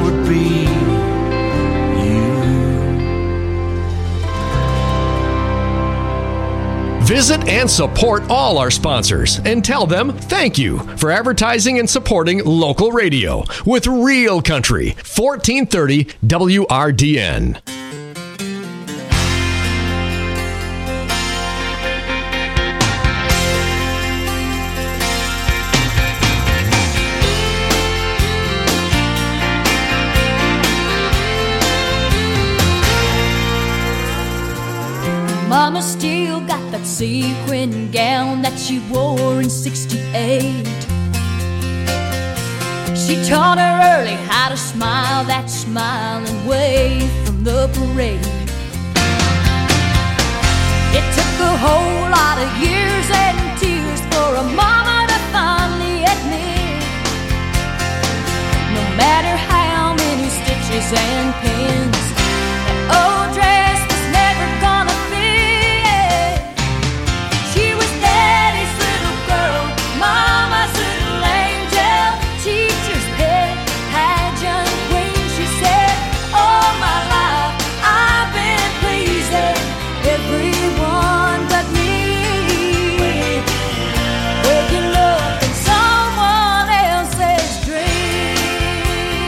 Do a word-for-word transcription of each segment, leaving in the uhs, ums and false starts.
would be Visit and support all our sponsors and tell them thank you for advertising and supporting local radio with Real Country, fourteen thirty W R D N. Mama still got that sequin gown that she wore in sixty-eight. She taught her early how to smile that smile and wave from the parade. It took a whole lot of years and tears for a mama to finally admit, no matter how many stitches and pins, that old dress was never gonna fit. Mama's little angel, teacher's pet, pageant queen. She said, all my life I've been pleasing everyone but me. Waking up in someone else's dream.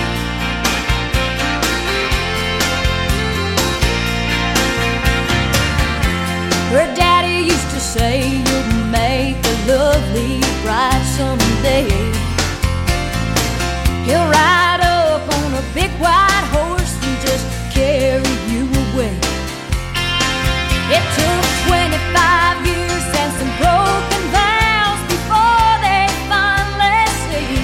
Her daddy used to say, you'll make a lovely bride someday. He'll ride up on a big white horse and just carry you away. It took twenty-five years and some broken vows before they finally see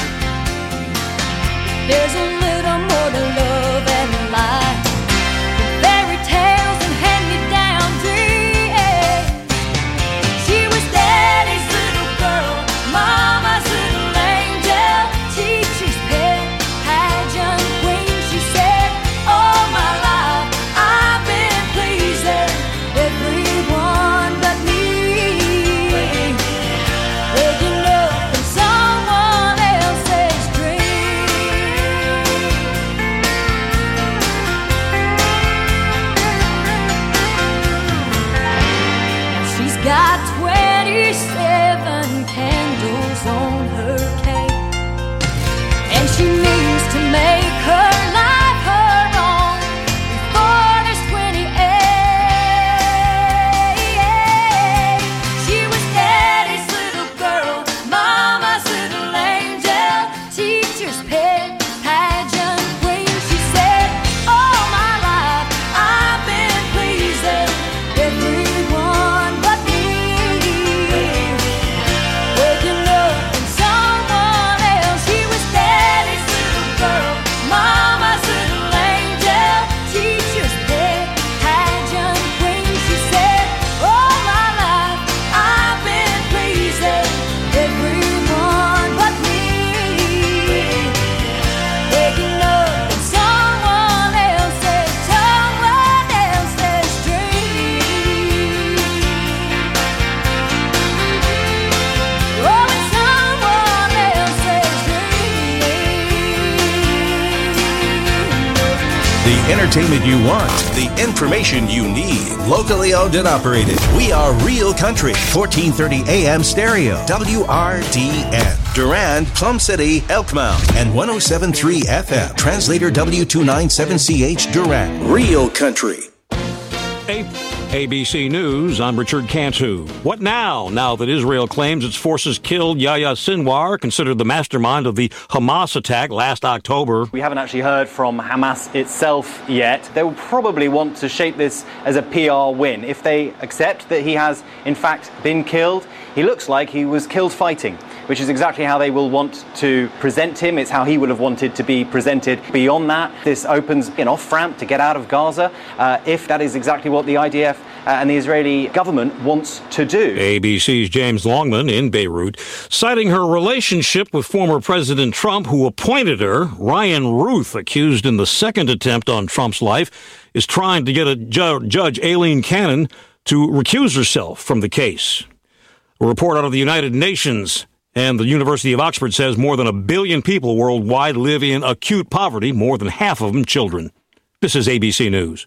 there's a little more to love and life than fairy tales and hand-me-down dreams. She was daddy's little girl, mama's little angel, teacher's pet, pageant queen. She said, all my life I've been pleasing everyone but me. Waking up in someone else's dream. Now she's got twenty-seven candles on her cake, and she means to make her life her own before there's twenty-eight. She was daddy's little girl, mama's little angel, teacher's pet, pageant queen. She said, all my life I've been pleasing everyone but me. Waking up in someone else. She was daddy's little girl, mama's little angel, teacher's pet, pageant queen. She said, all my life I've been pleasing everyone but me. Waking up in someone else's, someone else's dream. Oh, it's someone else's dream. The entertainment you want, the information you need. Locally owned and operated. We are Real Country, fourteen thirty A M stereo, W R D N. Durand, Plum City, Elkmount, and one oh seven point three F M. Translator W two ninety-seven C H Durand. Real Country. A B C News, I'm Richard Cantu. What now? Now that Israel claims its forces killed Yahya Sinwar, considered the mastermind of the Hamas attack last October. We haven't actually heard from Hamas itself yet. They will probably want to shape this as a P R win. If they accept that he has, in fact, been killed, he looks like he was killed fighting, which is exactly how they will want to present him. It's how he would have wanted to be presented. Beyond that, this opens an off-ramp to get out of Gaza, uh, if that is exactly what the I D F uh, and the Israeli government wants to do. A B C's James Longman in Beirut, citing her relationship with former President Trump, who appointed her. Ryan Ruth, accused in the second attempt on Trump's life, is trying to get a ju- Judge Aileen Cannon to recuse herself from the case. A report out of the United Nations. And the University of Oxford says more than a billion people worldwide live in acute poverty, more than half of them children. This is A B C News.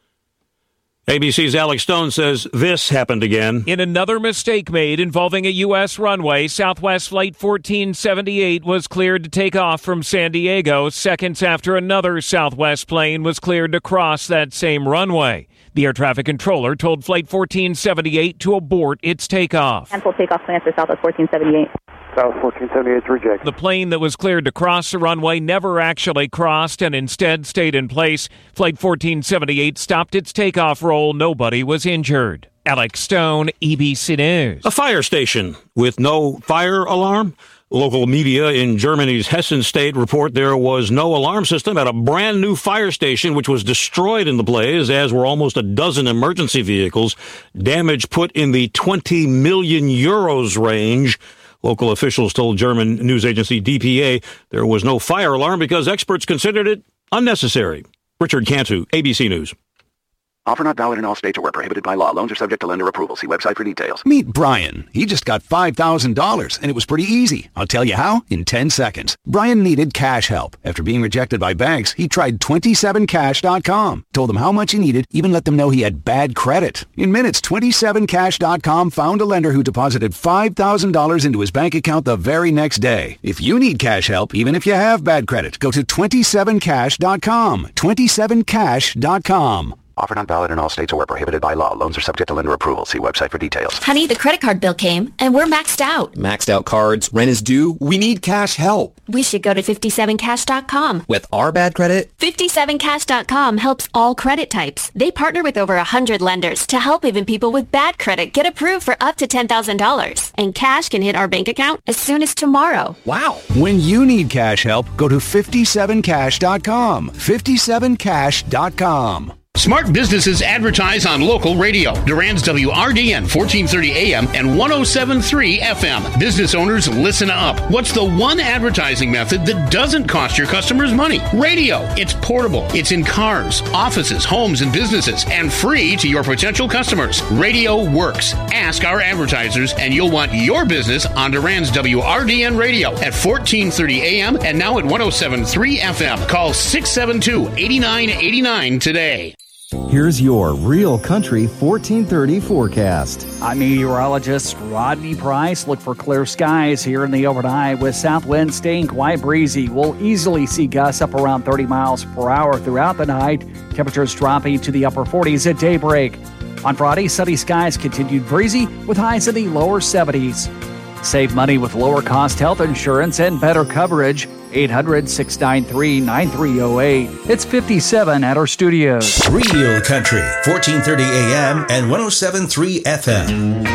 A B C's Alex Stone says this happened again. In another mistake made involving a U S runway, Southwest Flight fourteen seventy-eight was cleared to take off from San Diego seconds after another Southwest plane was cleared to cross that same runway. The air traffic controller told Flight fourteen seventy-eight to abort its takeoff. Cancel takeoff plans for Southwest fourteen seventy-eight. South fourteen seventy-eight rejected. The plane that was cleared to cross the runway never actually crossed and instead stayed in place. Flight fourteen seventy-eight stopped its takeoff roll. Nobody was injured. Alex Stone, A B C News. A fire station with no fire alarm. Local media in Germany's Hessen state report there was no alarm system at a brand new fire station which was destroyed in the blaze, as were almost a dozen emergency vehicles. Damage put in the twenty million euros range. Local officials told German news agency D P A there was no fire alarm because experts considered it unnecessary. Richard Cantu, A B C News. Offer not valid in all states or where prohibited by law. Loans are subject to lender approval. See website for details. Meet Brian. He just got five thousand dollars, and it was pretty easy. I'll tell you how in ten seconds. Brian needed cash help. After being rejected by banks, he tried twenty-seven cash dot com. Told them how much he needed, even let them know he had bad credit. In minutes, twenty-seven cash dot com found a lender who deposited five thousand dollars into his bank account the very next day. If you need cash help, even if you have bad credit, go to twenty-seven cash dot com. twenty-seven cash dot com. Offer not valid in all states or where prohibited by law. Loans are subject to lender approval. See website for details. Honey, the credit card bill came, and we're maxed out. Maxed out cards, rent is due. We need cash help. We should go to fifty-seven cash dot com. With our bad credit? fifty-seven cash dot com helps all credit types. They partner with over one hundred lenders to help even people with bad credit get approved for up to ten thousand dollars. And cash can hit our bank account as soon as tomorrow. Wow. When you need cash help, go to fifty-seven cash dot com. fifty-seven cash dot com. Smart businesses advertise on local radio. Durand's W R D N fourteen thirty A M and one oh seven point three F M. Business owners, listen up. What's the one advertising method that doesn't cost your customers money? Radio. It's portable. It's in cars, offices, homes, and businesses, and free to your potential customers. Radio works. Ask our advertisers, and you'll want your business on Durand's W R D N radio at fourteen thirty A M and now at one oh seven point three F M. Call six seven two, eight nine eight nine today. Here's your Real Country fourteen thirty forecast. I'm meteorologist Rodney Price. Look for clear skies here in the overnight with south winds staying quite breezy. We'll easily see gusts up around thirty miles per hour throughout the night. Temperatures dropping to the upper forties at daybreak. On Friday, sunny skies continued breezy with highs in the lower seventies. Save money with lower cost health insurance and better coverage. eight hundred, six nine three, nine three oh eight. It's fifty-seven at our studios. Real Country, fourteen thirty A M and one oh seven point three F M.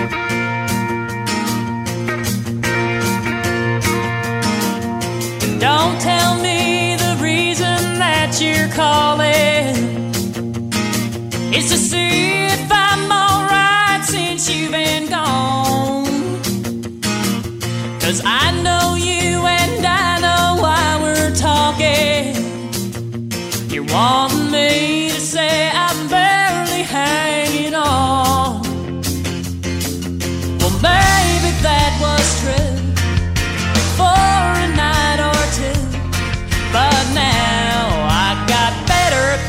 Don't tell me the reason that you're calling is to see if I'm alright since you've been gone. 'Cause I know you and I know why we're talking. You're wanting me to say I'm barely hanging on. Well, maybe that was true for a night or two, but now I got better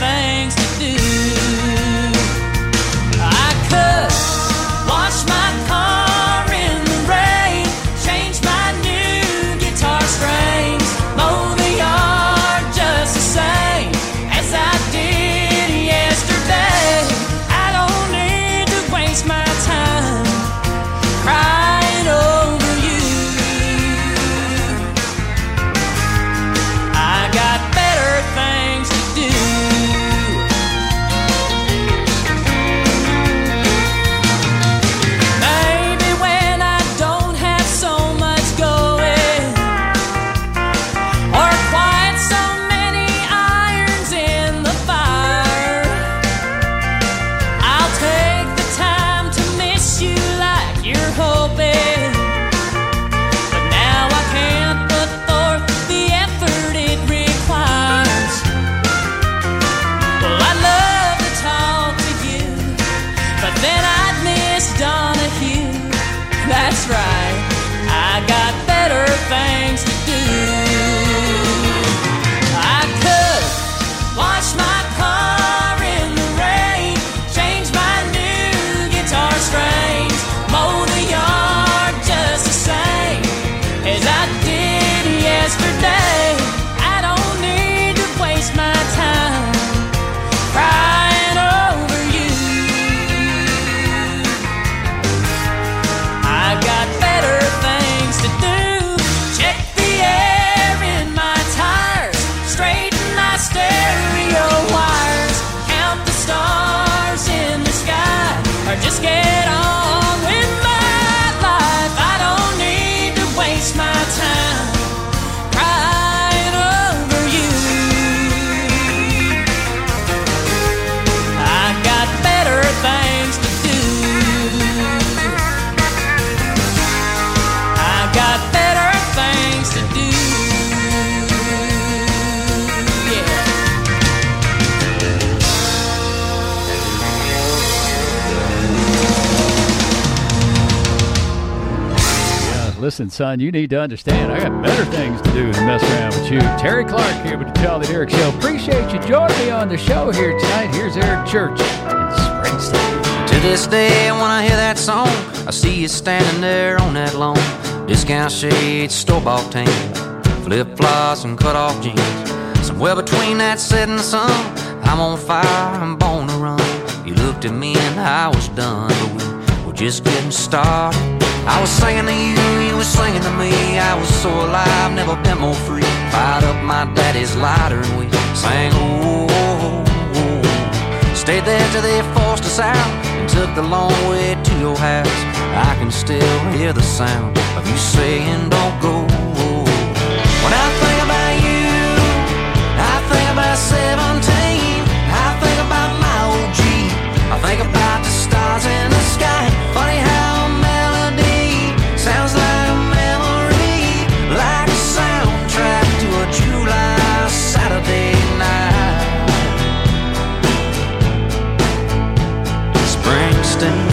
listen, son, you need to understand I got better things to do than mess around with you. Terry Clark here with the Tell the Eric Show. Appreciate you joining me on the show here tonight. Here's Eric Church in Springsteen. To this day, when I hear that song, I see you standing there on that lawn. Discount shades, store-bought tan, flip-flops and cut-off jeans. Somewhere between that setting sun, I'm on fire, I'm born to run. You looked at me and I was done, but we were just getting started. I was singing to you, you were singing to me. I was so alive, never been more free. Fired up my daddy's lighter and we sang, oh, oh, oh. Stayed there till they forced us out and took the long way to your house. I can still hear the sound of you saying, don't go. When I think about you, I think about seventeen. I think about my old Jeep. I think about the stars in the sky. Funny how a melody sounds like a memory, like a soundtrack to a July Saturday night. Springsteen.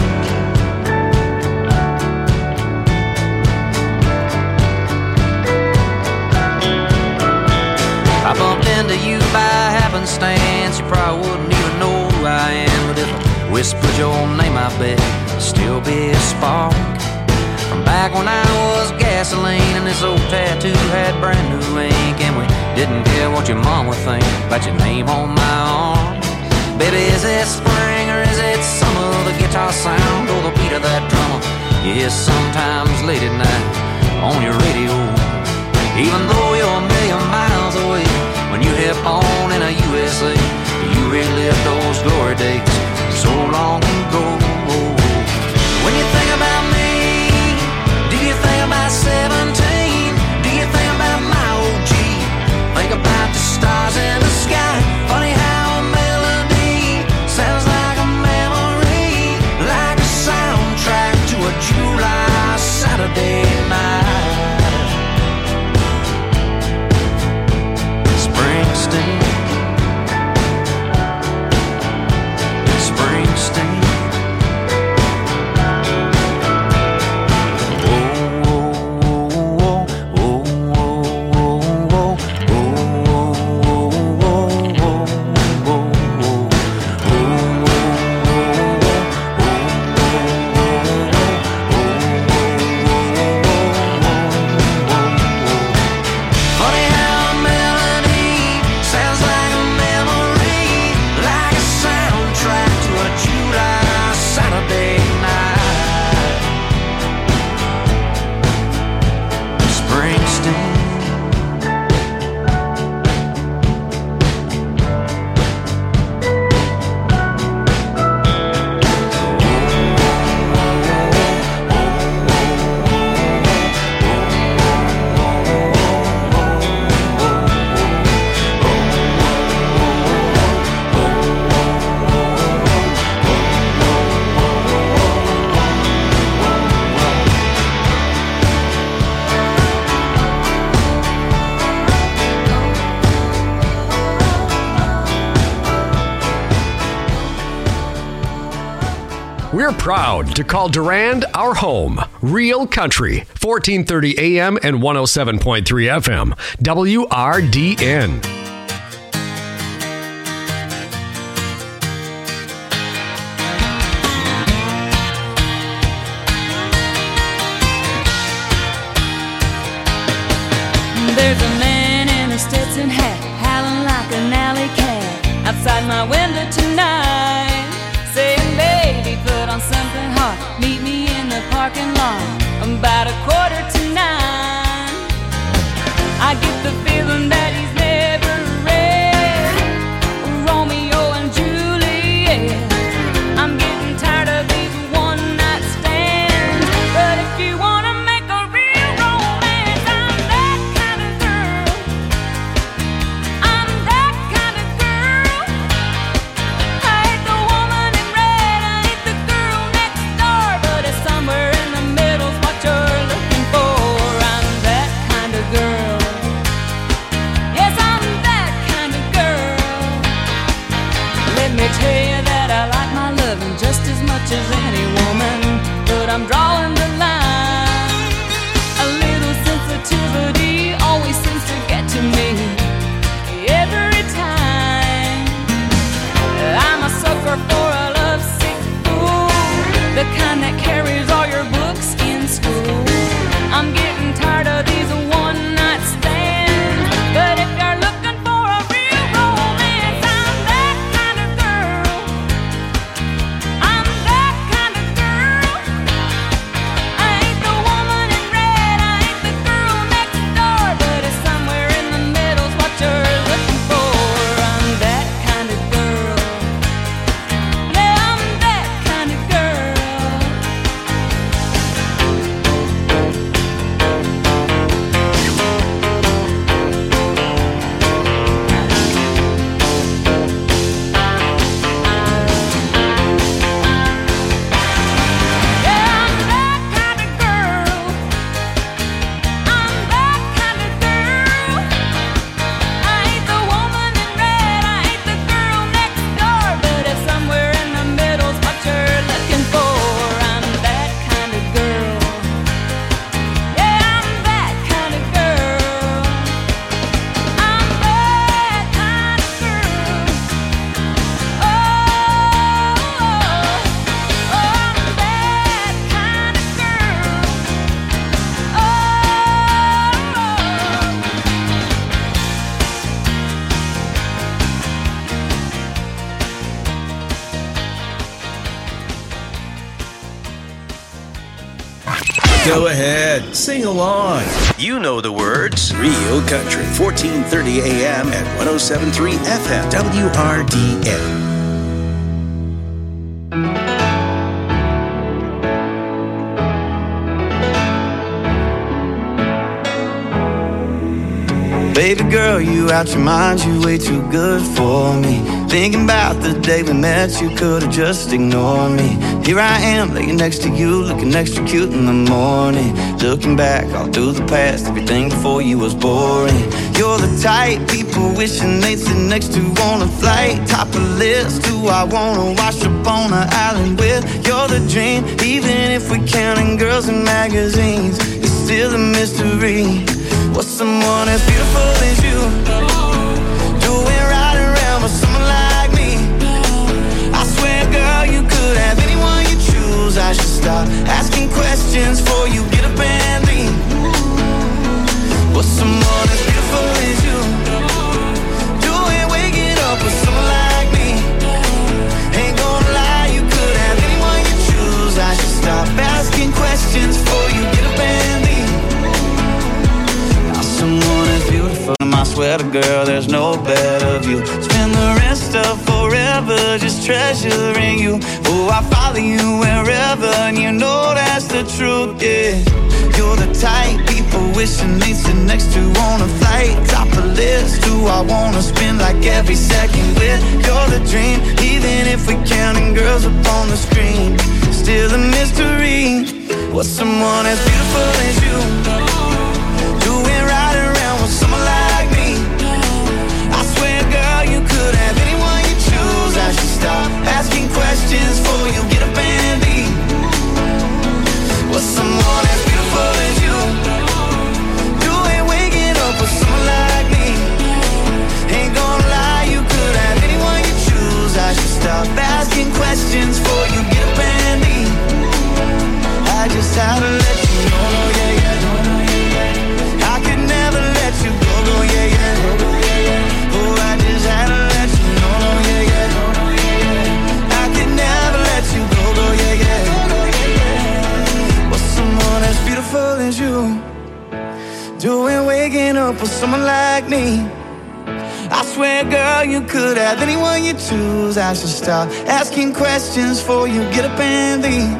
I bumped into you by happenstance. You probably wouldn't even know who I am, but if I whispered your name, I bet it'd still be a spark. From back when I was gasoline and this old tattoo had brand new ink, and we didn't care what your mom would think about your name on my arm. Baby, is it spring or is it summer? The guitar sound or the beat of that drummer you hear sometimes late at night on your radio. Even though you're a million miles away, when you hit on in a U S A, you relive those glory days so long ago. When you think about me, do you think about seventeen? Do you think about my old Jeep? Think about the stars in the sky. Funny how a melody sounds like a memory, like a soundtrack to a July Saturday night. Springsteen, Springsteen. We're proud to call Durand our home. Real Country, fourteen thirty A M and one oh seven point three F M. W R D N. There's a man in a Stetson hat, howling like an alley cat, outside my window tonight, saying, baby, put on something hot, meet me in the parking lot, about a quarter to nine. I get the feeling that he's never read Romeo and Juliet. I'm getting tired of these one-night stands, but if you wanna make a real romance, I'm that kind of girl. I'm that kind of girl. I ain't the woman in red, I ain't the girl next door, but it's somewhere in the middle's what you're looking for. I'm that kind of girl. Yes, I'm that kind of girl. Let me tell you that I like my loving just as much as any woman, but I'm drawing the line a Go ahead, sing along. You know the words. Real Country, fourteen thirty A M at one oh seven point three F M, W R D N. Baby girl, you out your mind, you way too good for me. Thinking about the day we met, you could've just ignored me. Here I am, laying next to you, looking extra cute in the morning. Looking back all through the past, everything before you was boring. You're the type people wishing they'd sit next to on a flight. Top of the list, who I wanna wash up on an island with. You're the dream, even if we're counting girls in magazines. It's still a mystery. What's someone as beautiful as you doing right around with someone like me? I swear, girl, you could have anyone you choose. I should stop asking questions before you get up and leave. What's someone as beautiful as you doing waking up with someone like me? Ain't gonna lie, you could have anyone you choose. I should stop asking questions before you get up and leave. Someone as beautiful, I swear to girl, there's no better view. Spend the rest of forever just treasuring you. Oh, I follow you wherever, and you know that's the truth, yeah. You're the type people wishing they'd sit next to on a flight. Top of the list, who I wanna spend like every second with. You're the dream, even if we're counting girls up on the screen. Still a mystery. What's someone as beautiful as you doing right around with someone like me? I swear, girl, you could have anyone you choose. I should stop asking questions before you get up and leave. What's someone as beautiful as you doing waking up with someone like me? Ain't gonna lie, you could have anyone you choose. I should stop asking questions before you get up and leave. I just had to let you know, yeah, yeah. I could never let you go, go, yeah, yeah. Oh, I just had to let you know, no, yeah, yeah. I could never let you go, go, yeah, yeah. What's someone as beautiful as you doing waking up with someone like me? I swear, girl, you could have anyone you choose. I should stop asking questions before you get up and leave.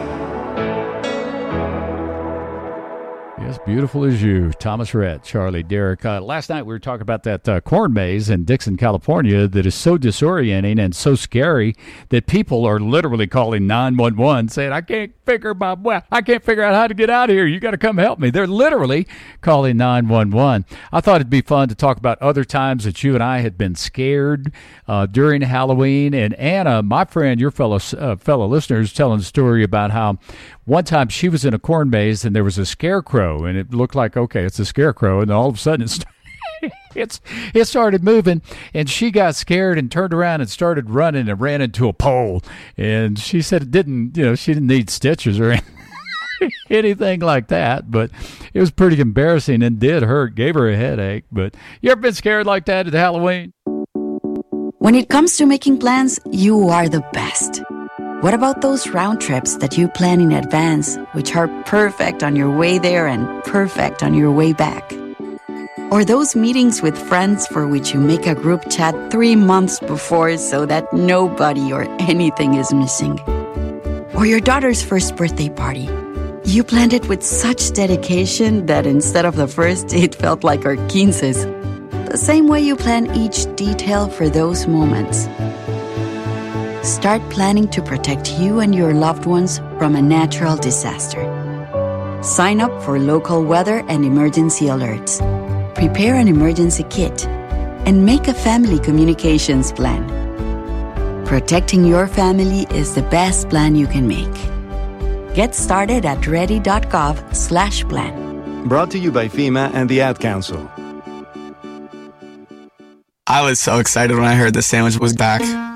As beautiful as you, Thomas Rhett, Charlie, Derek. Uh, last night we were talking about that uh, corn maze in Dixon, California that is so disorienting and so scary that people are literally calling nine one one saying, I can't figure my well, I can't figure out how to get out of here. You got to come help me. They're literally calling nine one one. I thought it'd be fun to talk about other times that you and I had been scared uh, during Halloween. And Anna, my friend, your fellow uh, fellow listeners, telling a story about how one time she was in a corn maze and there was a scarecrow, and it looked like, okay, it's a scarecrow, and then all of a sudden it's it's it started moving, and she got scared and turned around and started running and ran into a pole. And she said it didn't, you know, she didn't need stitches or anything like that, but it was pretty embarrassing and did hurt, gave her a headache. But you ever been scared like that at Halloween? When it comes to making plans, you are the best. What about those round trips that you plan in advance, which are perfect on your way there and perfect on your way back? Or those meetings with friends for which you make a group chat three months before so that nobody or anything is missing? Or your daughter's first birthday party. You planned it with such dedication that instead of the first, it felt like our quinces. The same way you plan each detail for those moments. Start planning to protect you and your loved ones from a natural disaster. Sign up for local weather and emergency alerts. Prepare an emergency kit. And make a family communications plan. Protecting your family is the best plan you can make. Get started at ready.gov slash plan. Brought to you by FEMA and the Ad Council. I was so excited when I heard the sandwich was back.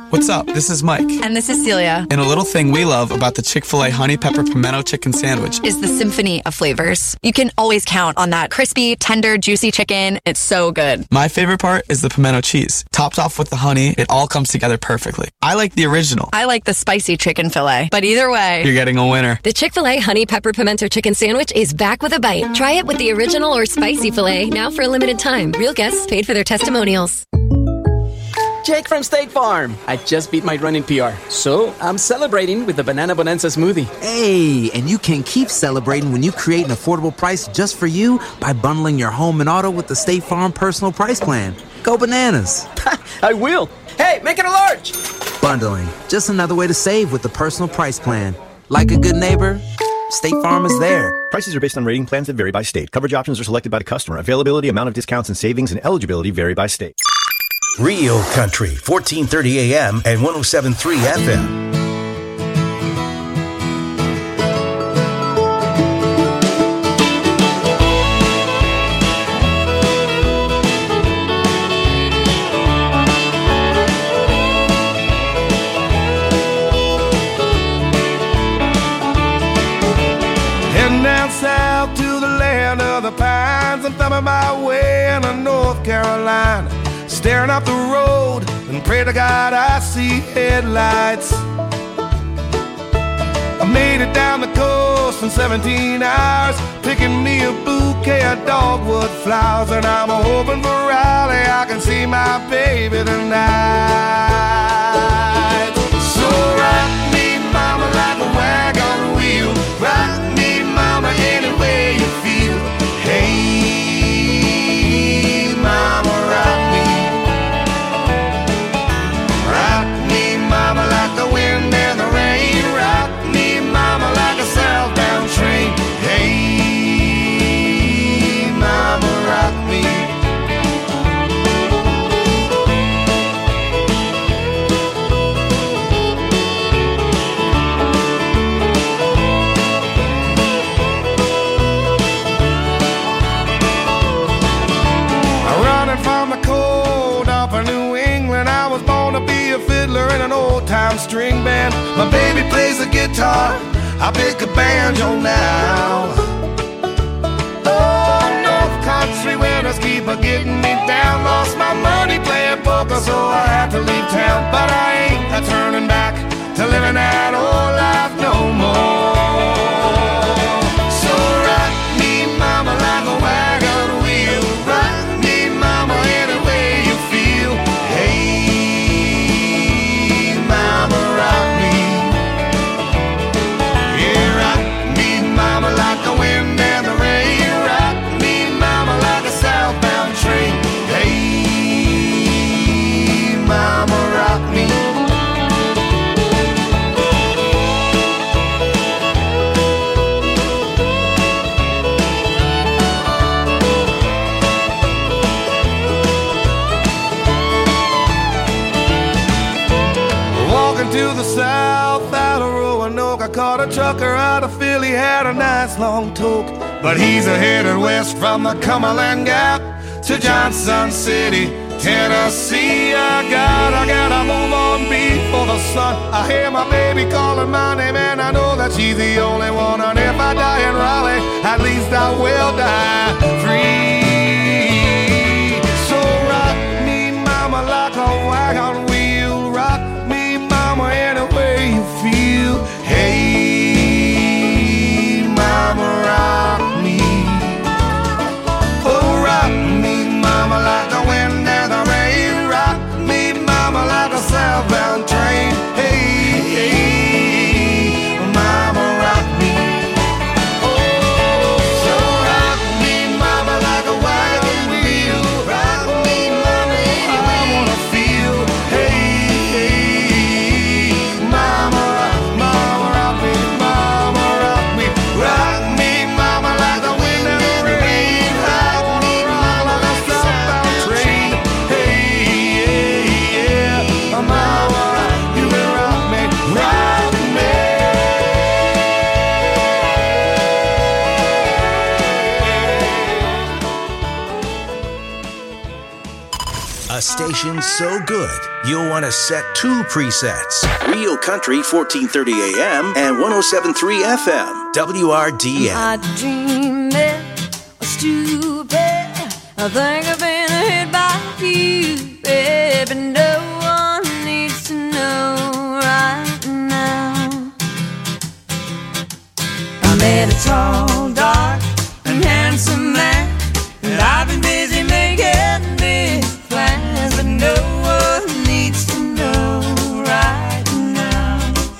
What's up? This is Mike. And this is Celia. And a little thing we love about the Chick-fil-A Honey Pepper Pimento Chicken Sandwich is the symphony of flavors. You can always count on that crispy, tender, juicy chicken. It's so good. My favorite part is the pimento cheese. Topped off with the honey, it all comes together perfectly. I like the original. I like the spicy chicken fillet. But either way, you're getting a winner. The Chick-fil-A Honey Pepper Pimento Chicken Sandwich is back with a bite. Try it with the original or spicy filet now for a limited time. Real guests paid for their testimonials. Jake from State Farm. I just beat my running P R, so I'm celebrating with the Banana Bonanza smoothie. Hey, and you can keep celebrating when you create an affordable price just for you by bundling your home and auto with the State Farm Personal Price Plan. Go bananas. I will. Hey, make it a large. Bundling, just another way to save with the Personal Price Plan. Like a good neighbor, State Farm is there. Prices are based on rating plans that vary by state. Coverage options are selected by the customer. Availability, amount of discounts and savings, and eligibility vary by state. Real Country, fourteen thirty A M and one oh seven point three F M. Heading down south to the land of the pines. I'm thumbing my way into North Carolina. Staring up the road and pray to God I see headlights. I made it down the coast in seventeen hours, picking me a bouquet of dogwood flowers. And I'm hoping for Raleigh I can see my baby tonight. So rock me, mama, like a wagon wheel. Rock me, mama, any way you feel. Hey, mama, rock me. Mama, like the wind and the rain. Rock me, mama, like a southbound train. Hey, mama, rock me. Running from the cold up in New England, I was born to be a fiddler in an old-time string band. My baby plays the guitar, I pick a banjo now. Oh, North Country winters keep a getting me down. Lost my money playing poker, so I had to leave town. But I ain't a turning back to living that old life no more. So rock me, mama, like a wagon wheel. Rock me, mama, any way you feel. Hey, mama, rock me. Yeah, rock me, mama, like the wind and the rain. Rock me, mama, like a southbound train. Hey, mama, rock me. To the south out of Roanoke, I caught a trucker out of Philly, had a nice long toke. But he's a headed west from the Cumberland Gap to Johnson City, Tennessee. I got, I gotta move on before the sun. I hear my baby calling my name and I know that she's the only one. And if I die in Raleigh, at least I will die free. So rock me, mama, like a wagon wheel. Rock mama, any way you feel. Hey, mama, rock me. Oh, rock me, mama, like the wind and the rain. Rock me, mama, like a southbound train. Hey, hey, mama, rock me. Oh, so rock me, mama, like a A station so good, you'll want to set two presets. Real Country, fourteen thirty A M and one oh seven point three F M, W R D N. I dream it was stupid. I think I've been hit by you, baby. No one needs to know right now. I met a tall, dark, and handsome man, and I've been busy making big plans, but no one needs to know right now.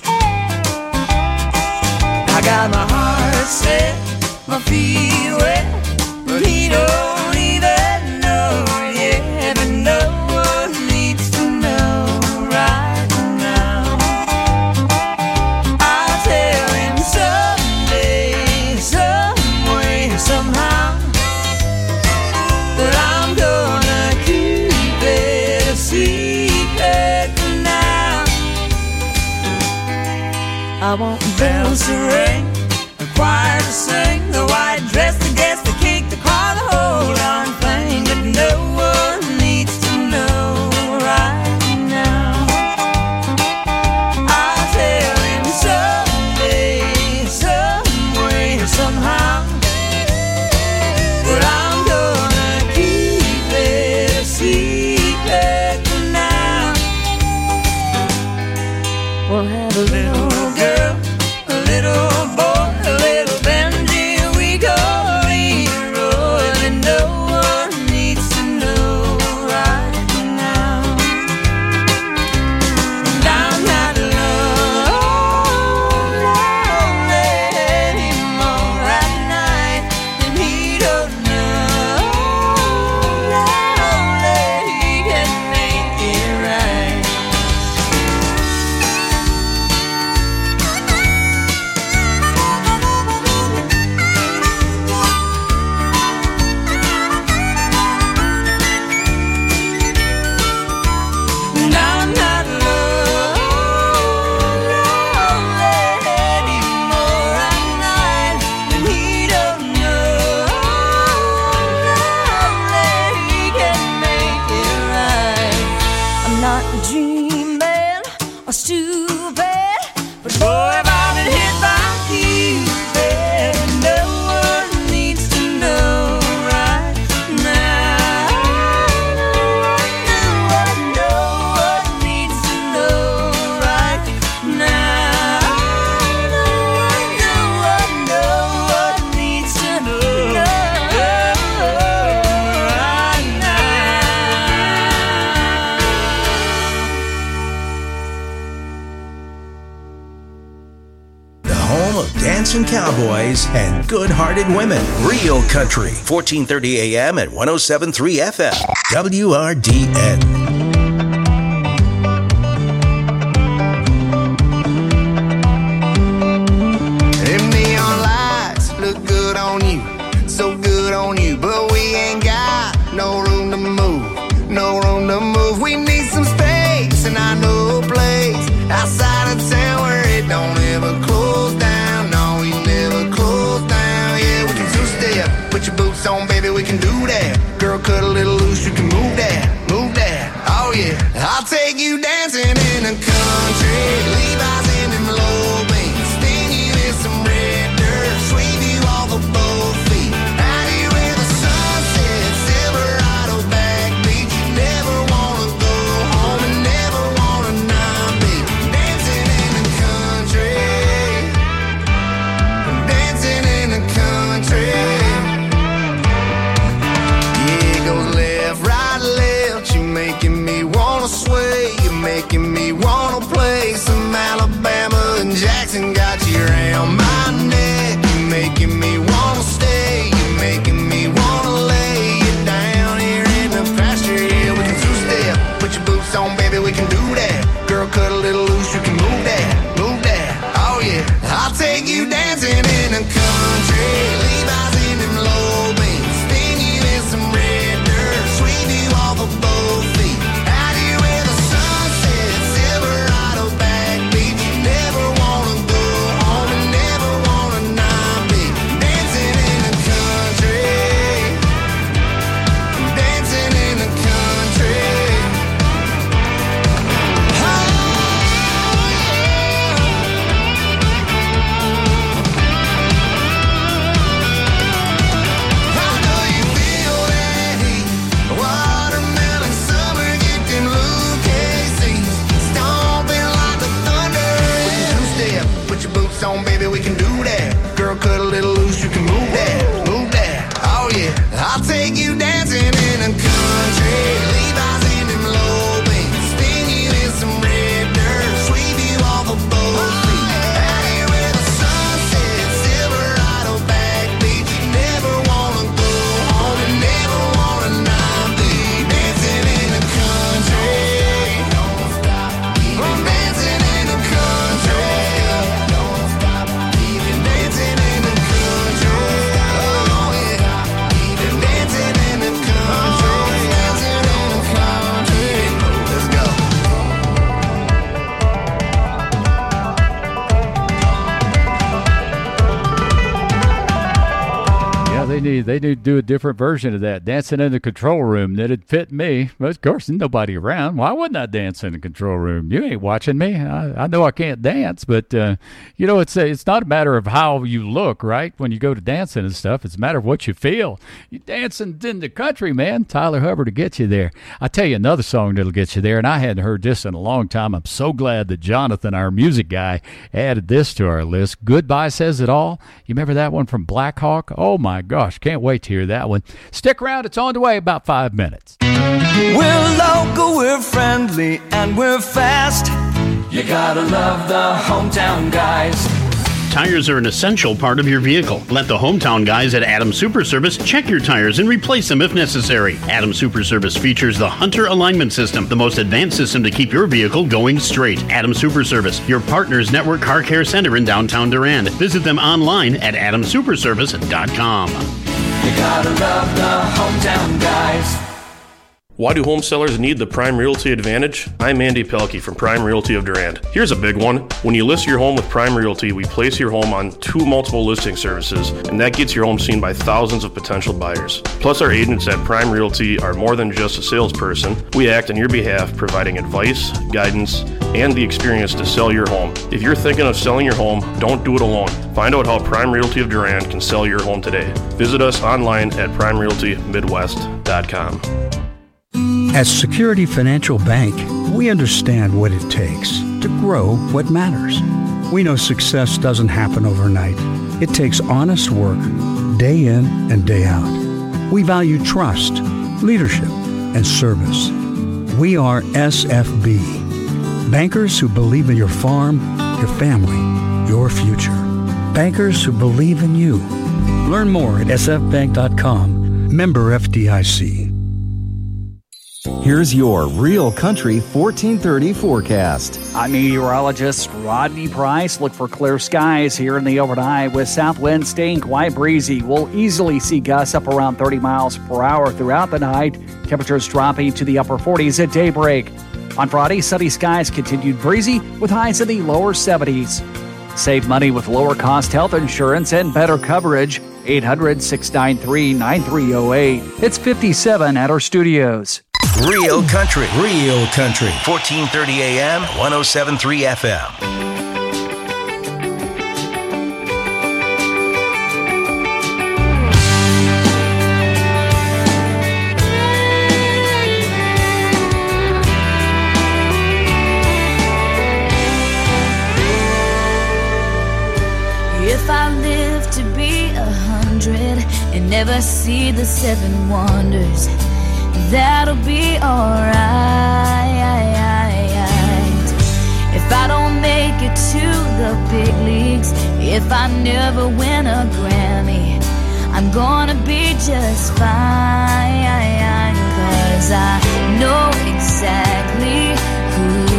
I got my heart set, my feet wet, but he don't even know yet. But no one needs to know right now. I'll tell him someday, some way, somehow, that I'm gonna keep it a secret now. I want bells to ring, a choir to sing, the white dress, the guest, the cake, the car, the whole darn thing. But no one needs to know right now. I'll tell him someday, some way, somehow, but I'm gonna keep it a secret now. We'll have a little girl, a little boy, a little Benji, we call Leroy, and no one needs to know right now. And I'm not lonely anymore at night, and he don't know that he can make it right. And I'm not lonely anymore at night, and he don't know that he can make it right. I'm not dreaming or stupid, but boy, if I've been hit by you, baby, no one needs to know right now. No one needs to know right now. No one, no one needs to know right now. The home of dancing cowboys and good-hearted women. Real Country, fourteen thirty A M and one oh seven point three F M, W R D N. Them neon lights look good on you, so good on you, but we ain't got no room to move, no room to move. We need some space, and I know a place outside of town where it don't ever close down. No, we never close down. Yeah, we can two-step, put your boots on, baby, we can do that. Girl, cut a little loose, you can move that, move that. Oh yeah, I'll take you dancing in the country, Levi's in them low beams, spin you in some red dirt, sweep you off of both feet, out here where the sun sets, Silverado backbeat. You never wanna go me, they do do a different version of that, dancing in the control room. That'd fit me. But of course, nobody around. Why wouldn't I dance in the control room? You ain't watching me. I, I know I can't dance, but uh, you know, it's a, it's not a matter of how you look, right? When you go to dancing and stuff, it's a matter of what you feel. You dancing in the country, man. Tyler Hubbard to get you there. I tell you another song that'll get you there, and I hadn't heard this in a long time. I'm so glad that Jonathan, our music guy, added this to our list. Goodbye Says It All. You remember that one from Black Hawk? Oh my gosh, can't wait to hear that one. Stick around, it's on the way, about five minutes. We're local, we're friendly, and we're fast. You gotta love the hometown guys. Tires are an essential part of your vehicle. Let the hometown guys at Adams Super Service check your tires and replace them if necessary. Adams Super Service features the Hunter Alignment System, the most advanced system to keep your vehicle going straight. Adams Super Service, your partner's network car care center in downtown Durand. Visit them online at adams super service dot com. You gotta love the hometown guys. Why do home sellers need the Prime Realty Advantage? I'm Andy Pelkey from Prime Realty of Durand. Here's a big one. When you list your home with Prime Realty, we place your home on two multiple listing services, and that gets your home seen by thousands of potential buyers. Plus, our agents at Prime Realty are more than just a salesperson. We act on your behalf, providing advice, guidance, and the experience to sell your home. If you're thinking of selling your home, don't do it alone. Find out how Prime Realty of Durand can sell your home today. Visit us online at prime realty midwest dot com. At Security Financial Bank, we understand what it takes to grow what matters. We know success doesn't happen overnight. It takes honest work, day in and day out. We value trust, leadership, and service. We are S F B, bankers who believe in your farm, your family, your future. Bankers who believe in you. Learn more at s f bank dot com. Member F D I C. Here's your Real Country fourteen thirty forecast. I'm meteorologist Rodney Price. Look for clear skies here in the overnight with south winds staying quite breezy. We'll easily see gusts up around thirty miles per hour throughout the night. Temperatures dropping to the upper forties at daybreak. On Friday, sunny skies continued breezy with highs in the lower seventies. Save money with lower cost health insurance and better coverage. eight hundred, six nine three, nine three zero eight. It's fifty-seven at our studios. Real Country, Real Country, fourteen thirty A M, one oh seven point three F M. If I live to be a hundred and never see the seven wonders, that'll be alright. If I don't make it to the big leagues, if I never win a Grammy, I'm gonna be just fine. 'Cause I know exactly who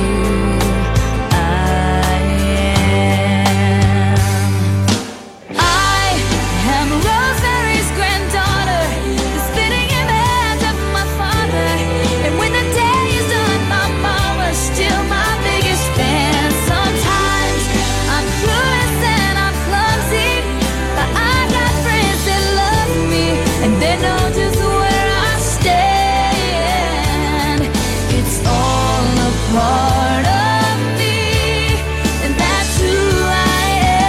part of me, and that's who I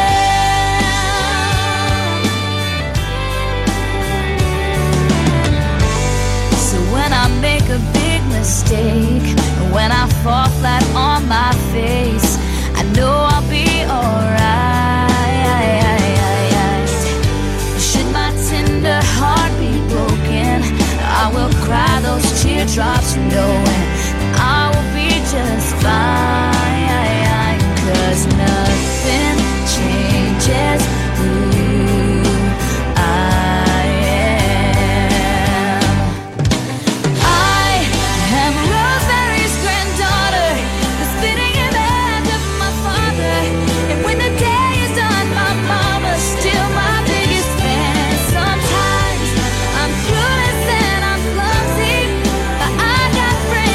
am. So when I make a big mistake, when I fall flat on my face, I know I'll be alright. Should my tender heart be broken, I will cry those teardrops knowing I will be just fine, 'cause nothing changes who I am. I am Rosemary's granddaughter, the spitting image of my father, and when the day is done, my mama's still my biggest fan. Sometimes I'm clueless and I'm clumsy, but I got friends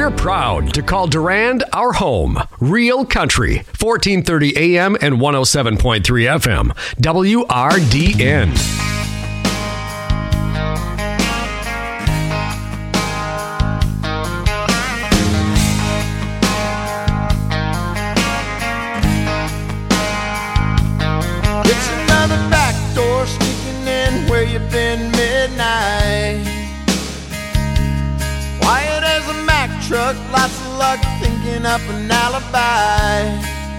We're proud to call Durand our home. Real Country, fourteen thirty A M and one oh seven point three F M, W R D N. It's another back door sneaking in where you've been midnight. Quiet as a Mack truck, lots of luck thinking up an alibi.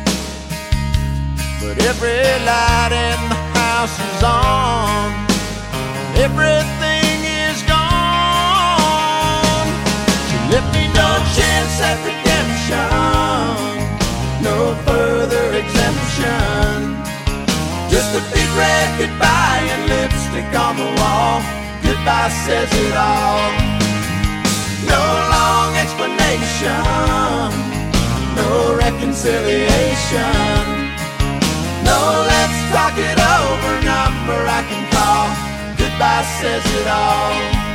But every light in the house is on, everything is gone. She left me no chance at redemption, no further exemption. Just a big red goodbye and lipstick on the wall. Goodbye says it all. No long explanation, no reconciliation. No, let's talk it over, number I can call. Goodbye says it all.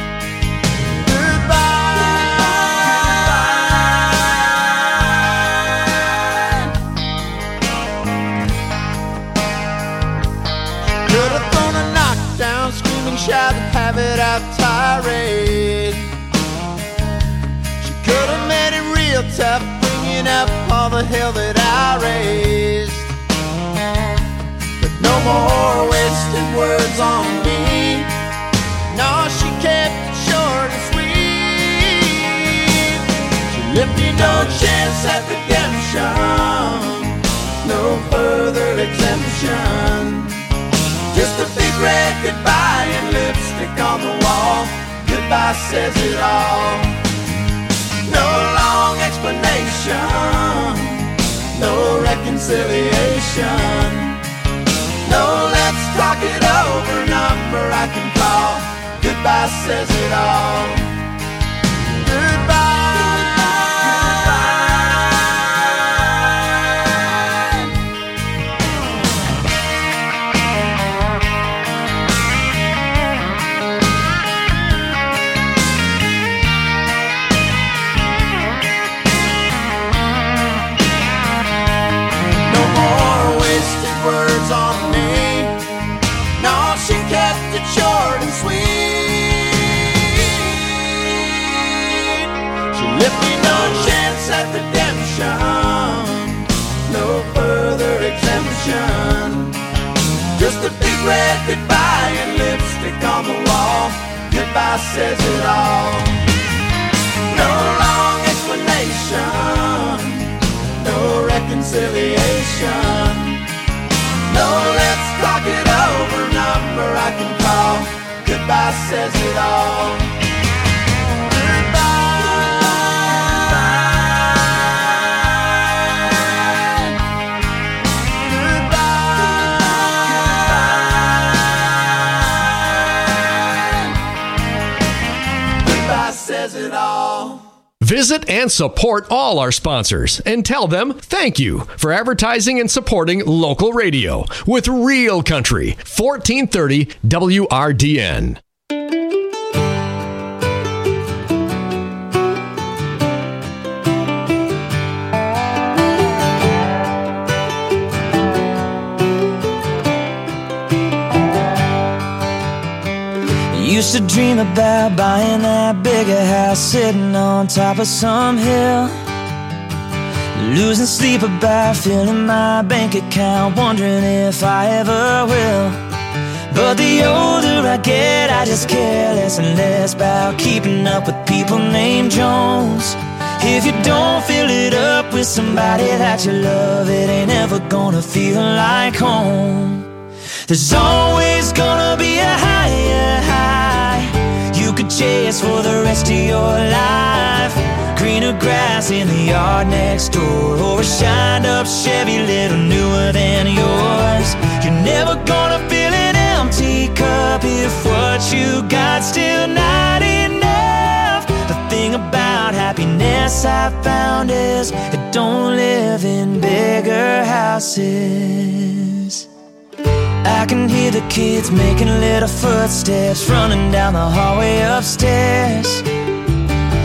Could have thrown a knockdown, screaming, shout, have it out tirade. She could have made it real tough, bringing up all the hell that I raised. But no more wasted words on me. No, she kept it short and sweet. She left me no chance at redemption, no further exemption. Just a big red goodbye and lipstick on the wall. Goodbye says it all. No long explanation, no reconciliation. No, let's talk it over, number I can call. Goodbye says it all. Goodbye. Words on me. No, she kept it short and sweet. She left me no chance at redemption, no further exemption. Just a big red goodbye and lipstick on the wall. Goodbye says it all. No long explanation, no reconciliation. No, let's talk it over, number I can call. Goodbye says it all. Goodbye says it all. Visit and support all our sponsors and tell them thank you for advertising and supporting local radio with Real Country, fourteen thirty W R D N. Used to dream about buying that bigger house, sitting on top of some hill, losing sleep about filling my bank account, wondering if I ever will. But the older I get, I just care less and less about keeping up with people named Jones. If you don't fill it up with somebody that you love, it ain't ever gonna feel like home. There's always gonna be a higher high you could chase for the rest of your life. Greener grass in the yard next door, or a shined up Chevy little newer than yours. You're never gonna fill an empty cup if what you got still not enough. The thing about happiness I found is it don't live in bigger houses. I can hear the kids making little footsteps running down the hallway upstairs. I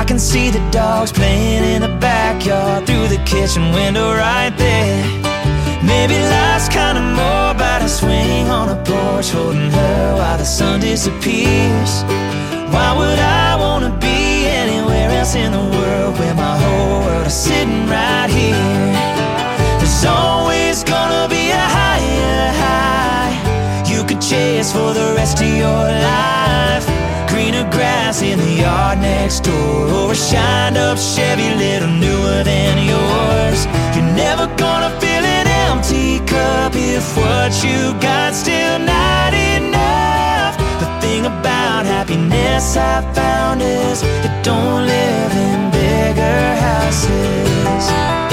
can see the dogs playing in the backyard through the kitchen window right there. Maybe life's kinda more about a swing on a porch, holding her while the sun disappears. Why would I wanna be anywhere else in the world where my whole world is sitting right here? There's always gonna be a higher high you could chase for the rest of your life. Greener grass in the yard next door, or a shined up Chevy little newer than yours. You're never gonna fill an empty cup if what you got still not enough. The thing about happiness I found is it don't live in bigger houses.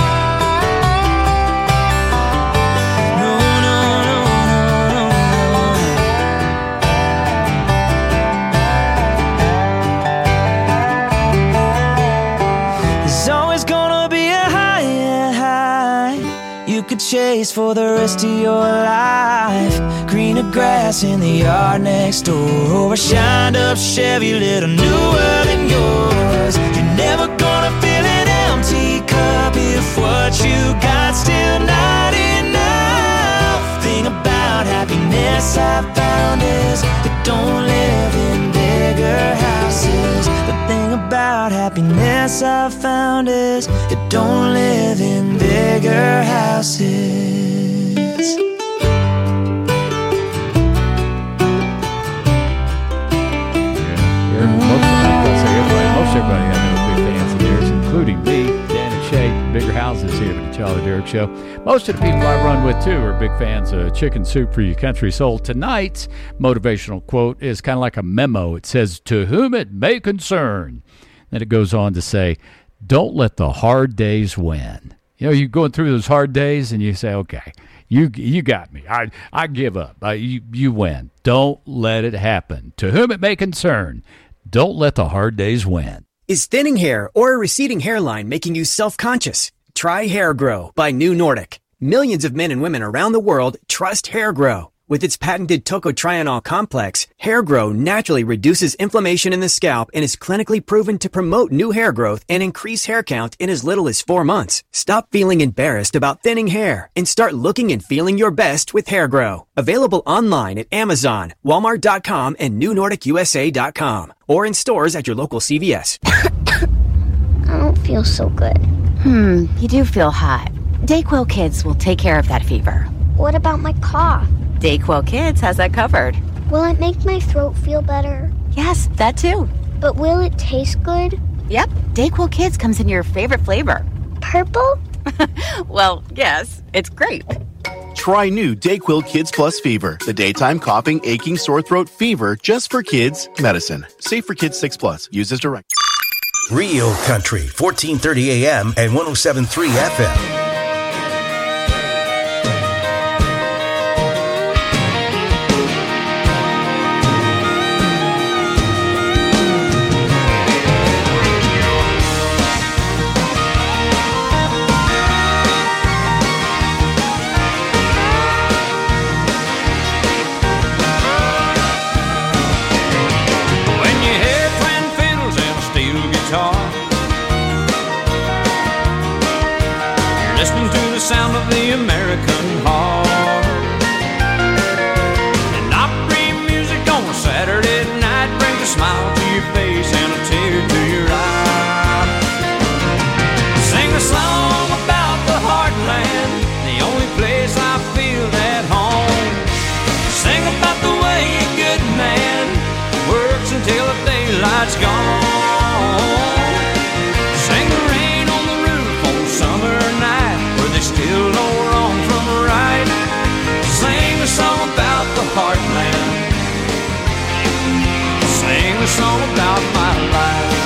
Could chase for the rest of your life. Greener grass in the yard next door, or a shined up Chevy little newer than yours. You're never gonna fill an empty cup if what you got still not enough. Thing about happiness I found is it don't live in bigger houses. The thing about happiness I found is it don't live in bigger houses. Yeah, most, I'd say everybody, most everybody I know is big fans of theirs, including me, Dan and Shay. Bigger Houses here at the Charlie Derrick Show. Most of the people I run with, too, are big fans of Chicken Soup for Your Country Soul. Tonight's motivational quote is kind of like a memo. It says, "To whom it may concern." Then it goes on to say, "Don't let the hard days win." You know, you're going through those hard days and you say, okay, you you got me. I I give up. I, you, you win. Don't let it happen. To whom it may concern, don't let the hard days win. Is thinning hair or a receding hairline making you self-conscious? Try Hair Grow by New Nordic. Millions of men and women around the world trust Hair Grow. With its patented tocotrienol complex, Hair Grow naturally reduces inflammation in the scalp and is clinically proven to promote new hair growth and increase hair count in as little as four months. Stop feeling embarrassed about thinning hair and start looking and feeling your best with Hair Grow. Available online at Amazon, Walmart dot com, and New Nordic U S A dot com, or in stores at your local C V S. I don't feel so good. Hmm, you do feel hot. Dayquil Kids will take care of that fever. What about my cough? Dayquil Kids has that covered. Will it make my throat feel better? Yes, that too. But will it taste good? Yep, Dayquil Kids comes in your favorite flavor. Purple? Well, yes, it's grape. Try new Dayquil Kids Plus Fever, the daytime coughing, aching, sore throat fever just for kids medicine. Safe for kids six plus. Use as directed. Real Country, fourteen thirty A M and one oh seven point three F M. Sound of the American heart. And Opry music on a Saturday night brings a smile to your face and a tear to your eye. Sing a song about the heartland, the only place I feel at home. Sing about the way a good man works until the daylight's gone. Sing the rain on the roof on summer night, still know wrong from right. Sing a song about the heartland. Sing a song about my life.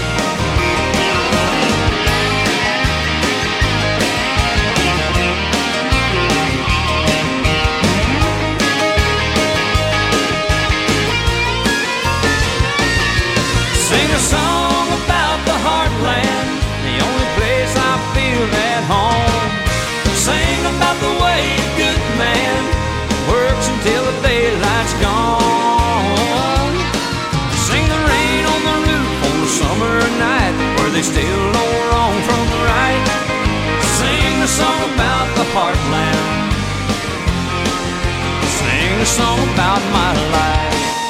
Sing a song about the heartland, the only place I feel at home. Sing about the way a good man works until the daylight's gone. Sing the rain on the roof on a summer night, song about my life.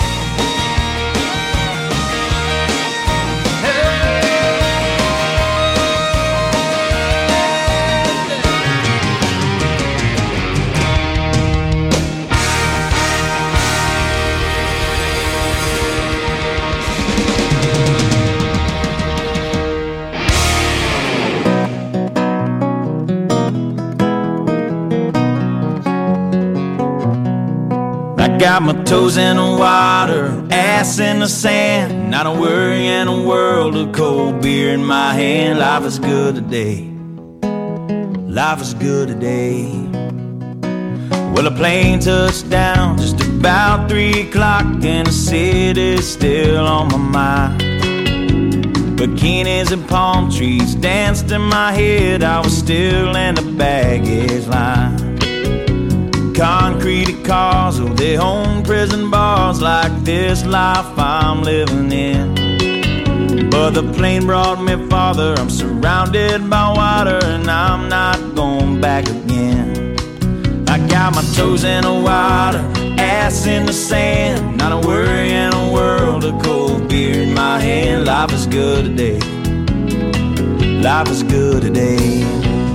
Got my toes in the water, ass in the sand, not a worry in a world of cold beer in my hand. Life is good today, life is good today. Well, a plane touched down just about three o'clock, and the city's still on my mind. Bikinis and palm trees danced in my head, I was still in the baggage line. Concrete cars, oh, they own prison bars like this life I'm living in. But the plane brought me farther, I'm surrounded by water, and I'm not going back again. I got my toes in the water, ass in the sand, not a worry in a world of cold beer in my hand. Life is good today, life is good today.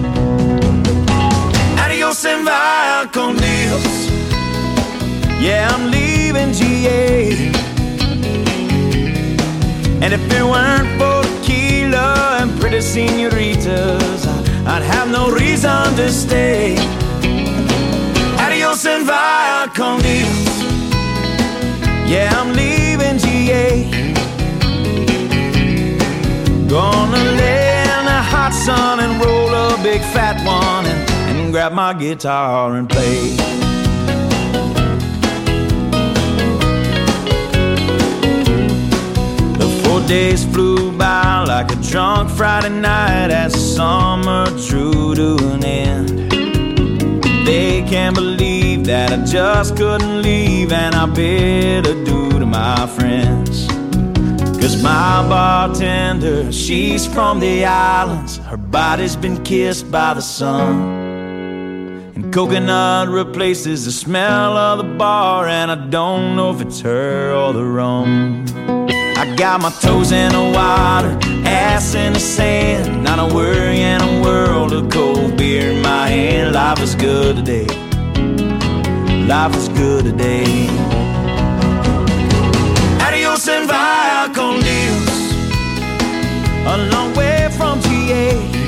Adios and via con Dios. Yeah, I'm leaving G A. And if it weren't for tequila and pretty senoritas, I'd have no reason to stay. Adios and via con Dios. Yeah, I'm leaving G A. Gonna lay in the hot sun and roll a big fat one and grab my guitar and play. The four days flew by like a drunk Friday night as the summer drew to an end. They can't believe that I just couldn't leave, and I bid adieu to my friends. Cause my bartender, she's from the islands, her body's been kissed by the sun. Coconut replaces the smell of the bar, and I don't know if it's her or the rum. I got my toes in the water, ass in the sand, not a worry in a world of cold beer in my hand. Life is good today, life is good today. Adios and via con Dios, a long way from G A.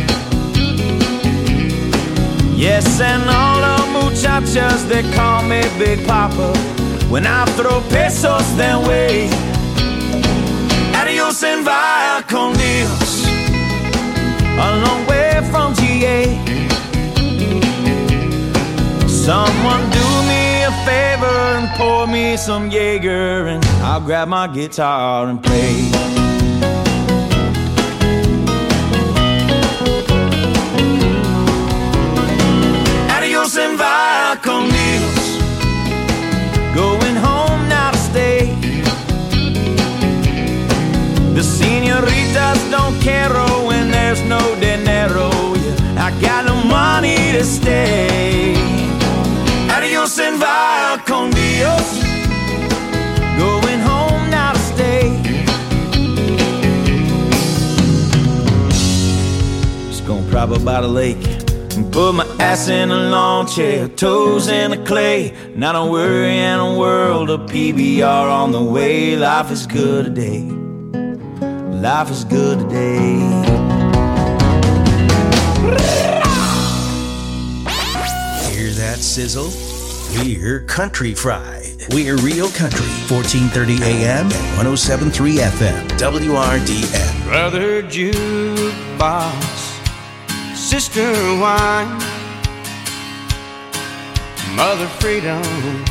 Yes, and all the muchachas, they call me Big Papa when I throw pesos their way. Adios and via con Dios, a long way from G A. Someone do me a favor and pour me some Jaeger, and I'll grab my guitar and play. And via con Dios, going home now to stay. The senoritas don't care when there's no dinero. Yeah, I got no money to stay. Adios and via con Dios, going home now to stay. Just gonna prop up by the lake, put my ass in a lawn chair, toes in the clay, not a worry in a world of P B R on the way. Life is good today, life is good today. Hear that sizzle? We're Country Fried. We're Real Country, fourteen thirty A M and one oh seven point three F M, W R D N. Brother Jukebox, Sister Wine, Mother Freedom,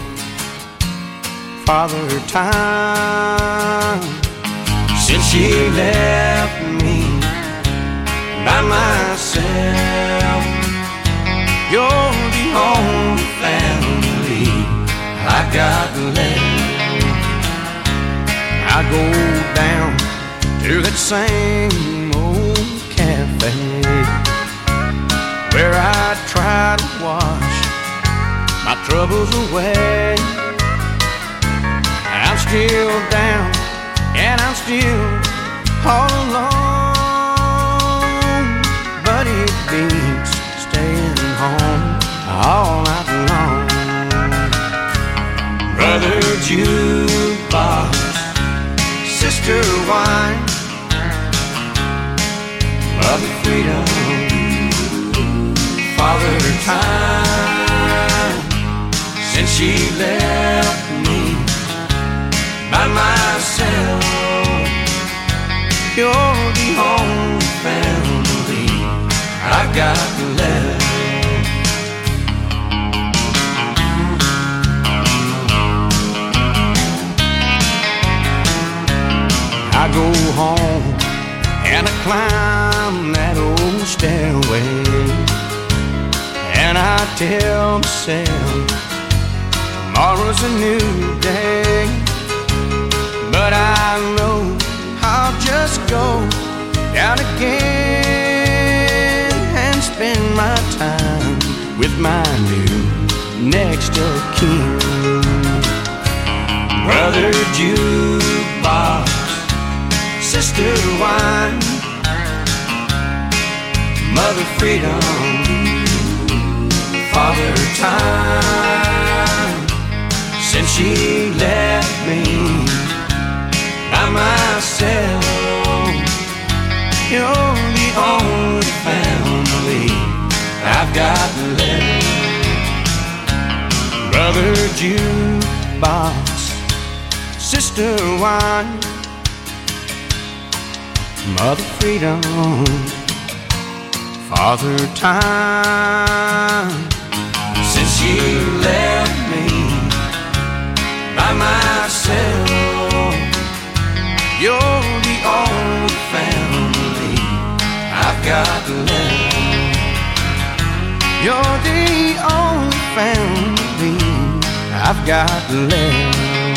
Father Time. Since she left me by myself, you're the only family I got left. I go down to that same old cafe where I try to wash my troubles away. still down, and I'm still all alone. But it beats staying home all night long. Brother jukebox, sister wine, mother freedom, father time. Since she left me by myself, you're the only family I've got left. I go home and I climb that old stairway, and I tell myself tomorrow's a new day. But I know I'll just go down again and spend my time with my new next of kin. Brother jukebox, sister wine, mother freedom, father time. Since she left me by myself, you're the only family I've got left. Brother jukebox, sister wine, mother freedom, father time. Since she left me by myself, you're the only family I've got left. You're the only family I've got left.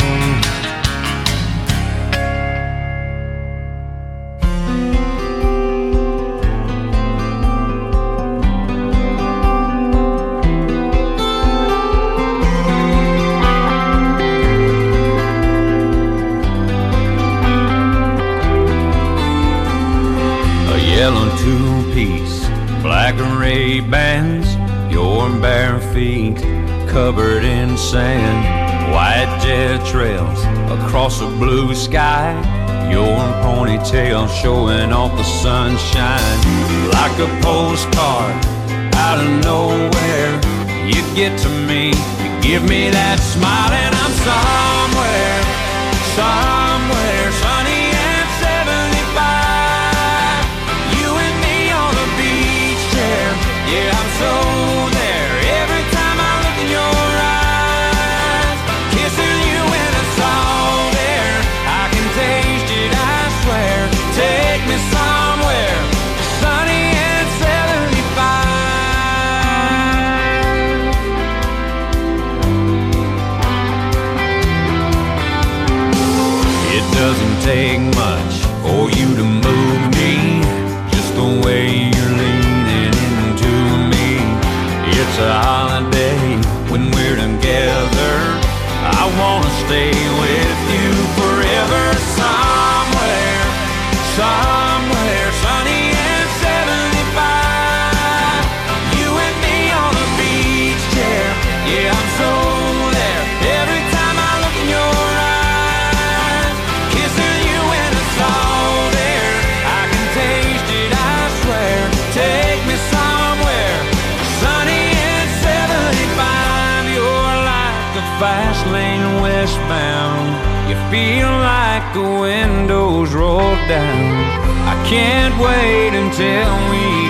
Yellow two-piece, black and Ray-Bans, your bare feet covered in sand, white jet trails across a blue sky, your ponytail showing off the sunshine. Like a postcard out of nowhere, you get to me, you give me that smile, and I'm somewhere, somewhere sunny and seventy-five. You and me on the beach chair, yeah, I'm so there. Every time I look in your eyes, kissing you in a salt air, I can taste it, I swear. Take me somewhere sunny and seventy-five. It doesn't take much for you to move me, just the way you're leaning into me. It's a holiday when we're together, I wanna stay with you forever. Somewhere, somewhere sunny and seventy-five. You and me on the beach chair, yeah, I'm so there. Every time I look in your eyes, kissing you in a salt air, I can taste it, I swear. Take me somewhere sunny and seventy-five. You're like a fast lane westbound, you feel like the windows roll down. I can't wait until we